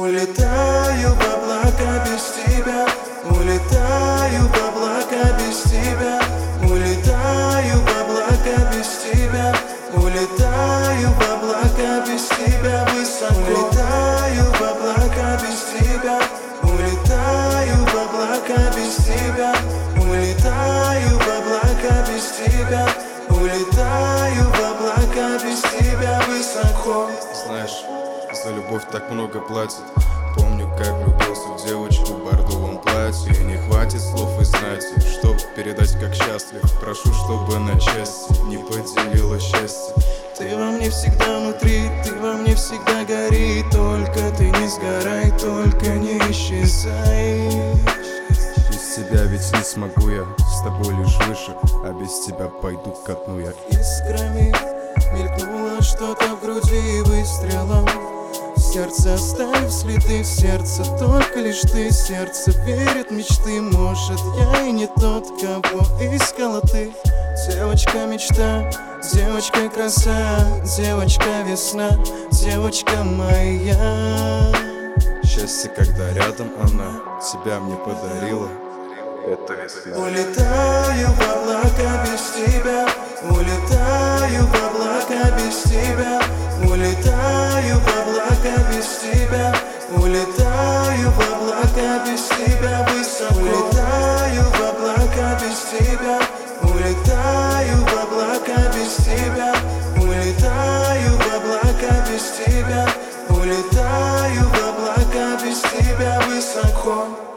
Улетаю в облака без тебя, улетаю в облака без тебя, улетаю в облака без тебя, улетаю в облака без тебя высоко. Улетаю в облака без тебя, улетаю в облака без тебя, улетаю в облака без тебя, улетаю в облака без тебя высоко. Знаешь, за любовь так много платят. Помню, как влюбился в девочку в бордовом платье. И не хватит слов и знати, чтоб передать, как счастлив. Прошу, чтобы на части не поделила счастье. Ты во мне всегда внутри, ты во мне всегда гори. Только ты не сгорай, только не исчезай. Без тебя ведь не смогу я, с тобой лишь выше. А без тебя пойду ко дну я. Искрами мелькнуло что-то в груди выстрелом. Сердце оставив следы, в сердце только лишь ты. Сердце верит в мечты, может я и не тот, кого искала ты. Девочка мечта, девочка краса, девочка весна, девочка моя. Счастье, когда рядом она тебя мне подарила. Это весна. Улетаю в облака без тебя, улетаю в облака без тебя, улетаю в облака без тебя, улетаю в облака без тебя высоко. Улетаю в облака без тебя, улетаю в облака без тебя, улетаю в облака без тебя, улетаю в облака без тебя высоко.